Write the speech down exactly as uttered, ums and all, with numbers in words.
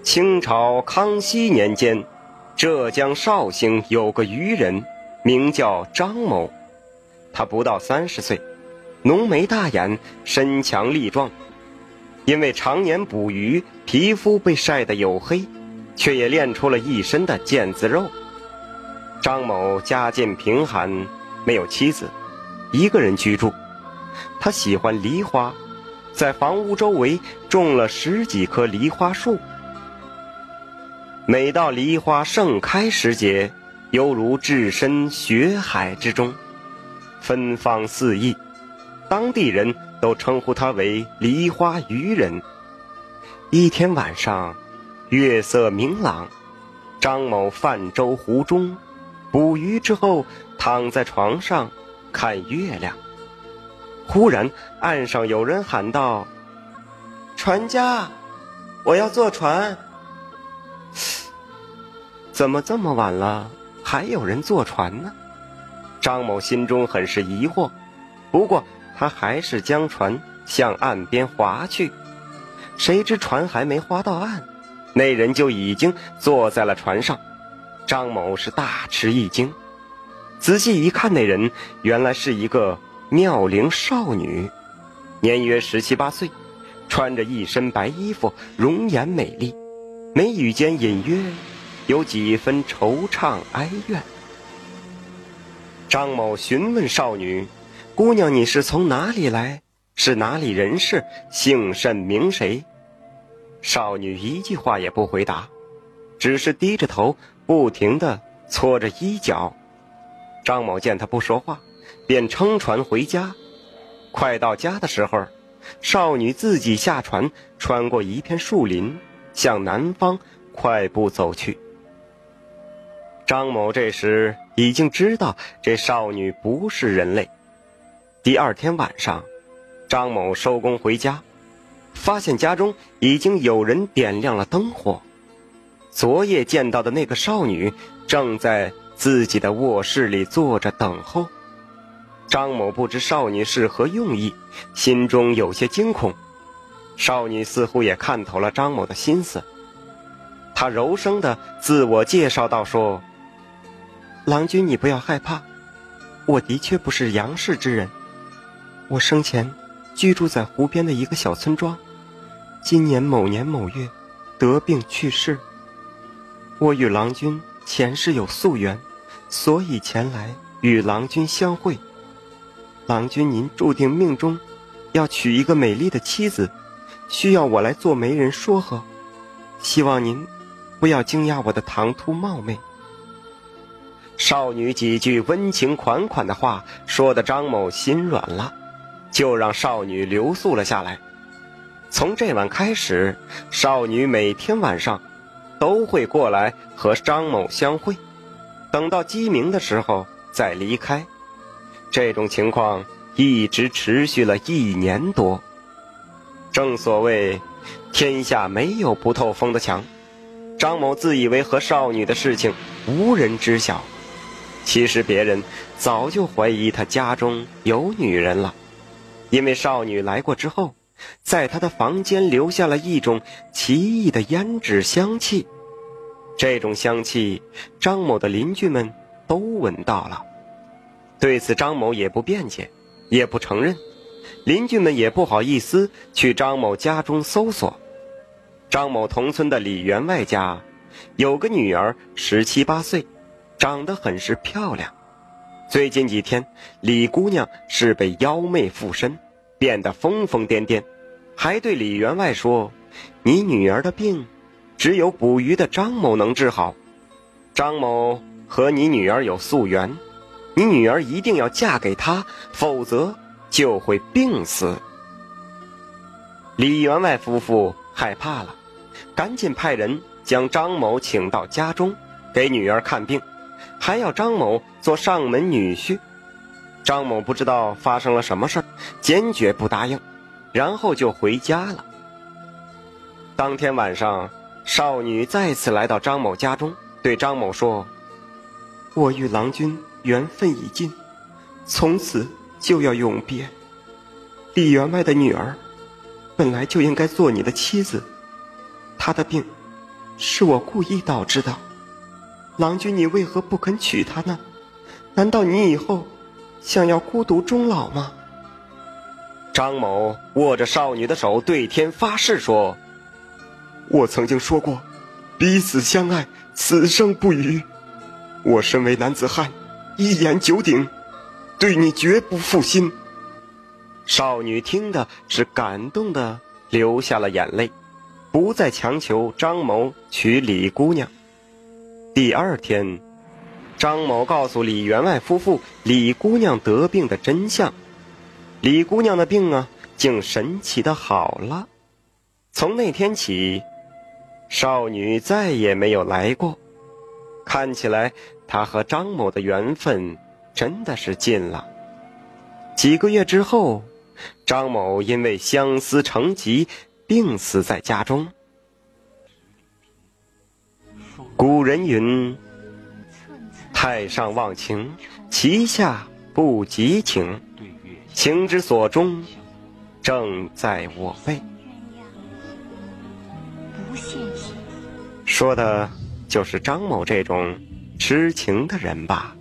清朝康熙年间，浙江绍兴有个渔人，名叫张某。他不到三十岁，浓眉大眼，身强力壮。因为常年捕鱼，皮肤被晒得黝黑，却也练出了一身的腱子肉。张某家境贫寒，没有妻子，一个人居住。他喜欢梨花，在房屋周围种了十几棵梨花树。每到梨花盛开时节，犹如置身雪海之中，芬芳四溢，当地人都称呼他为梨花渔人。一天晚上，月色明朗，张某泛舟湖中，捕鱼之后躺在床上看月亮。忽然岸上有人喊道：船家，我要坐船。怎么这么晚了还有人坐船呢？张某心中很是疑惑，不过他还是将船向岸边划去。谁知船还没划到岸，那人就已经坐在了船上。张某是大吃一惊，仔细一看，那人原来是一个妙龄少女，年约十七八岁，穿着一身白衣服，容颜美丽，眉宇间隐约有几分惆怅哀怨。张某询问少女：姑娘，你是从哪里来？是哪里人士？姓甚名谁？少女一句话也不回答，只是低着头不停地搓着衣角。张某见她不说话，便乘船回家。快到家的时候，少女自己下船，穿过一片树林，向南方快步走去。张某这时已经知道这少女不是人类。第二天晚上，张某收工回家，发现家中已经有人点亮了灯火。昨夜见到的那个少女正在自己的卧室里坐着等候。张某不知少女是何用意，心中有些惊恐。少女似乎也看透了张某的心思，她柔声地自我介绍道说：郎君，你不要害怕，我的确不是杨氏之人，我生前居住在湖边的一个小村庄，今年某年某月得病去世。我与郎君前世有宿缘，所以前来与郎君相会。郎君您注定命中要娶一个美丽的妻子，需要我来做媒人说和，希望您不要惊讶我的唐突冒昧。少女几句温情款款的话说得张某心软了，就让少女留宿了下来。从这晚开始，少女每天晚上都会过来和张某相会，等到鸡鸣的时候再离开。这种情况一直持续了一年多。正所谓天下没有不透风的墙，张某自以为和少女的事情无人知晓，其实别人早就怀疑他家中有女人了。因为少女来过之后，在他的房间留下了一种奇异的胭脂香气，这种香气张某的邻居们都闻到了。对此张某也不辩解，也不承认，邻居们也不好意思去张某家中搜索。张某同村的李员外家有个女儿十七八岁，长得很是漂亮。最近几天，李姑娘是被妖媚附身，变得疯疯癫癫，还对李员外说：你女儿的病只有捕鱼的张某能治好，张某和你女儿有宿缘，你女儿一定要嫁给他，否则就会病死。李员外夫妇害怕了，赶紧派人将张某请到家中给女儿看病，还要张某做上门女婿。张某不知道发生了什么事，坚决不答应，然后就回家了。当天晚上，少女再次来到张某家中，对张某说：我与郎君缘分已尽，从此就要永别。李员外的女儿本来就应该做你的妻子，她的病是我故意导致的。郎君，你为何不肯娶她呢？难道你以后想要孤独终老吗？张某握着少女的手，对天发誓说：我曾经说过，彼此相爱，此生不渝。我身为男子汉，一言九鼎，对你绝不负心。少女听的是感动的流下了眼泪，不再强求张某娶李姑娘。第二天，张某告诉李员外夫妇李姑娘得病的真相。李姑娘的病啊，竟神奇的好了。从那天起，少女再也没有来过。看起来她和张某的缘分真的是尽了。几个月之后，张某因为相思成疾，病死在家中。古人云：太上忘情，其下不及情。情之所钟，正在我辈。说的就是张某这种痴情的人吧。